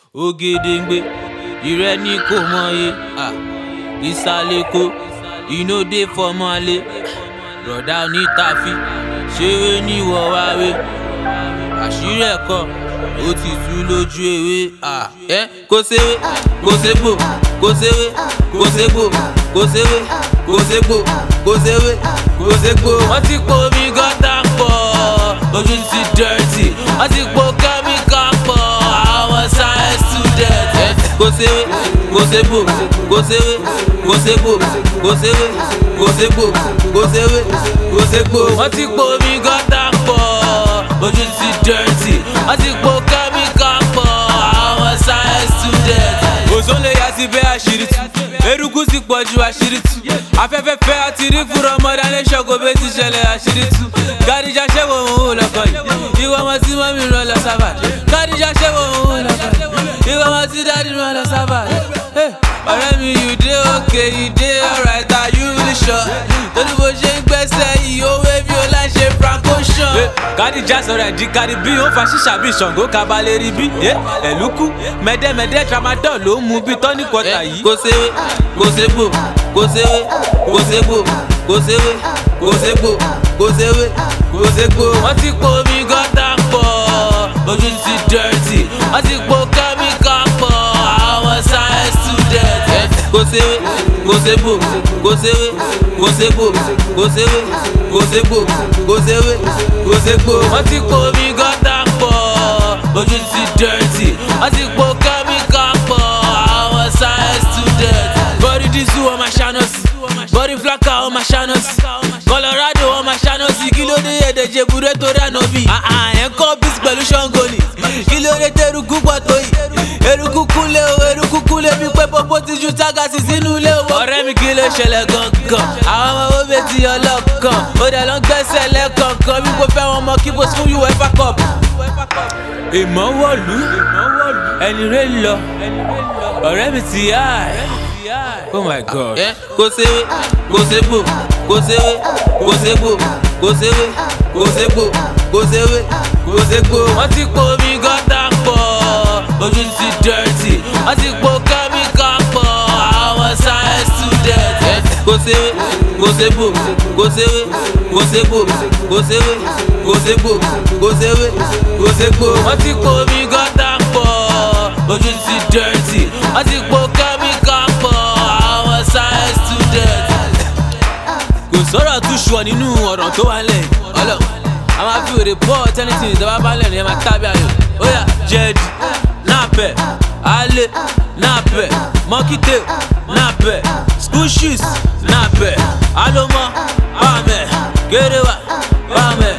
Ògèdèngbé, ìrẹ́ ní kò mọye, ìsàlẹ̀kọ, iná dé fọmọlé, rọ̀dá onítàfí, ṣeré ní wọ̀wáwé, àṣírí ẹ̀kọ́, ó ti tú lójú ewé, kò séwé, kò ségbò, kò séwé, kò ségbò, kò séwé, kò ségbò, kò séwé, kò ségbò. Wọ́n ti po omi gọ́tà pọ̀, ojú ti dirty, wọ́n ti po kẹ́míkà pọ̀, àwọn science student. Kò séwé, kò ségbò, kò séwé, kò ségbò, kò séwé, kò ségbò, kò séwé, kò ségbò. Wọ́n ti po omi gọ́tà pọ̀, ojú ti dirty, wọ́n ti po kẹ́míkà pọ̀, àwọn science student. Òṣòlè yà ti bẹ́ àṣírí tú, eruku ti pọ̀ ju àṣírí tú, afẹ́fẹ́ fẹ́ àti rí fúnra ọmọdé alẹ́ ṣọ́kò bẹ́ẹ̀ ti ṣẹlẹ̀ àṣírí tú. Kádìjà ṣẹ́wọ̀ òun lọ́kọ̀ yìí, ìwọ ọmọ tí mọ́mí rán lọ sábà. Kádìjà ṣẹ́wọ̀ òun lọ́kọ̀ yìí, ìwọ ọmọ tí dádì rán lọ sábà. Ọ̀rẹ́ mi, you dey okay, you dey alright, are you really sure? Torí bó ṣe ń gbẹ́sẹ̀ yìí, ó wé bí ó láì ṣe Franco Sean. Kádìjà sọ̀rọ̀ ẹ̀dí kárí bí ó fa ṣíṣà bí Ṣàngó kabalẹ̀ rí bí. Ẹ̀lúkú mẹ́dẹ́mẹ́dẹ́ tramadol ló ń mu bí tọ́ní kọta yìí. Kò séwé, kò ségbò, kò séwé, kò ségbò, kò séwé, kò ségbò, kò séwé, kò ségbò. Wọ́n ti po omi gọ́tà pọ̀, ojú ti dirty, wọ́n ti po kẹ́míkà pọ̀, àwọn science student. Kò séwé, kò ségbò, kò séwé, kò ségbò, kò séwé, kò ségbò, kò séwé, kò ségbò. Wọ́n ti po omi gọ́tà pọ̀, ojú ti dirty, wọ́n ti po kẹ́míkà pọ̀, àwọn science student. Body diesel on my channels, body flacker on my channels, Colorado on my channels. Kí ló dé èdèjì burẹ́ tó rẹ̀ nà bí? Ẹ̀kọ́ bis pẹ̀lú Ṣàngó ni. Kí ló dé tẹ̀rùkú pọ̀ tó yìí? Eruku kúnlé o, eruku kúnlé bí pé pọ́pọ́ ti ju tágàsì sínú ilé o. Ọ̀rẹ́ mi, kí ló ṣẹlẹ̀ gangan? Àwọn ọmọ owó bẹ́ẹ̀ ti ọlọ́kan, ó dẹ̀ lọ ń gbẹ́sẹ̀ lẹ́kọ̀ọ̀kan bí kò fẹ́ wọn mọ kí bó fún UEFA Cup. Ìmọ̀ wọ̀lú, ẹni rẹ̀ lọ, ọ̀rẹ́ mi ti yá ẹ̀. Oh my God. Kò séwé, kò ségbò, kò séwé, kò ségbò, kò séwé, kò ségbò, kò séwé, kò ségbò. Wọ́n ti po omi gọ́tà pọ̀, ojú ti dirty, wọ́n ti po kẹ́míkà pọ̀, àwọn science student. Kò séwé, kò ségbò, kò séwé, kò ségbò, kò séwé, kò ségbò, kò séwé, kò ségbò. Wọ́n ti po omi gọ́tà pọ̀, ojú ti dirty, wọ́n ti po kẹ́míkà pọ̀, àwọn science student. Kò sọ̀rọ̀ tún ṣùọ́ nínú ọ̀rọ̀ tó wà lẹ̀ ọlọ́. A máa fi òde bọ́ tẹ́nitì ìjọba bá lẹ̀ ní ẹ máa tábí ayò. Ó yá jẹ́ẹ̀dì, náàpẹ̀, alẹ́, náàpẹ̀, mọ́kítẹ́, náàpẹ̀, school shoes, náàpẹ̀, alọ́mọ, bámẹ̀, gẹ́rẹ́wà, bámẹ̀.